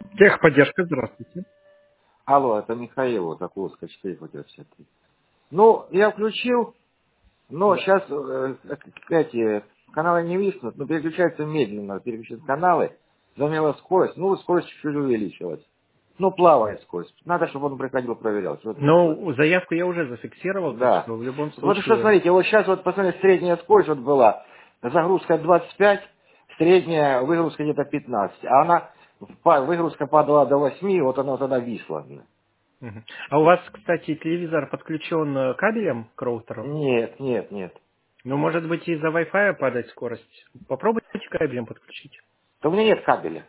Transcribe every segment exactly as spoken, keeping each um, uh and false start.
Техподдержка, здравствуйте. Алло, это Михаил, вот Окуловская четыре шестьдесят три. Ну, я включил, но Да. сейчас э, эти каналы не виснут, но переключаются медленно, переключают каналы, замела скорость, ну, скорость чуть-чуть увеличилась. Ну, плавает скорость. Надо, чтобы он приходил, проверял, что это такое. Ну, заявку я уже зафиксировал, так Да. что в любом Вот что, случае... смотрите, вот сейчас вот, посмотрите, средняя скорость вот была, загрузка двадцать пять, средняя выгрузка где-то пятнадцать, а она, па- выгрузка падала до восьми, вот она тогда висла. Мгм. А у вас, кстати, телевизор подключен э, кабелем к роутеру? Нет, нет, нет. Ну, может быть, из-за Wi-Fi падает скорость. Попробуйте кабелем подключить. Да у меня нет кабеля.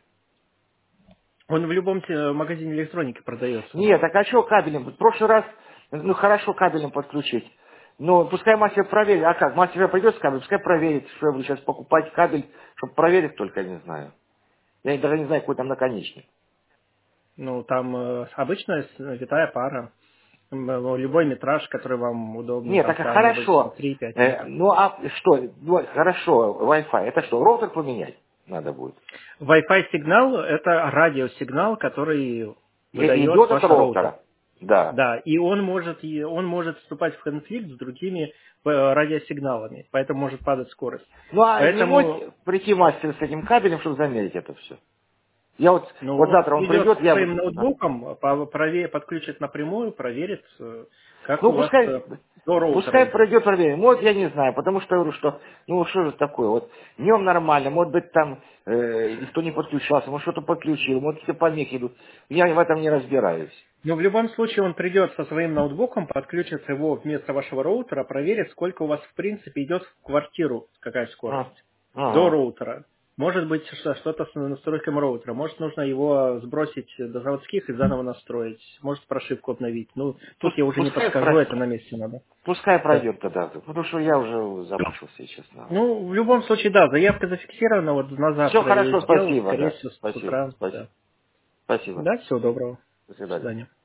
Он в любом те- магазине электроники продается. Нет, так а что кабелем? В прошлый раз, ну хорошо кабелем подключить. Ну, пускай мастер проверит. А как? Мастер придет с кабелем, пускай проверит, что я буду сейчас покупать кабель, чтобы проверить только, не знаю. Я даже не знаю, какой там наконечник. Ну, там э, обычная с- витая пара. М, э, Любой метраж, который вам удобнее, Нет, там так а вполне обычно хорошо. три-пять Э, метров. ну а что? Ну, хорошо, Wi-Fi. Это что, роутер поменять надо будет? Wi-Fi сигнал– это радиосигнал, который И- выдает идет от ваш роутер. роутера. Да. Да, и он может, и он может вступать в конфликт с другими э, радиосигналами, поэтому может падать скорость. Ну а не Поэтому, может прийти мастер с этим кабелем, чтобы замерить это все? Я вот, ну, вот он завтра он придет придет, со я... своим бы- а. ноутбуком, по- прове- подключит напрямую, проверит, э, как Ну, у вас пускай, э, до роутера пускай идет. пройдет проверение. Вот я не знаю, потому что я говорю, что, ну, что же такое, вот, днем нормально, может быть, там э, никто не подключался, может, что-то подключил, может, какие-то помехи идут. Я в этом не разбираюсь. Но в любом случае он придет со своим ноутбуком, подключит его вместо вашего роутера, проверит, сколько у вас в принципе идет в квартиру, какая А, скорость, до ага. роутера. Может быть что- что-то с настройками роутера, может нужно его сбросить до заводских и заново настроить, может прошивку обновить. Ну, тут Пус- я уже не Пускай, подскажу, про- это на месте надо. пускай Да. пройдет тогда, потому что я уже замучился, честно. Ну, в любом случае, да, заявка зафиксирована, вот на Все завтра я ее хорошо, сделал, спасибо, скорее да. всего, с Спасибо, утра. спасибо. Да, Спасибо. да, всего доброго. До До свидания. свидания.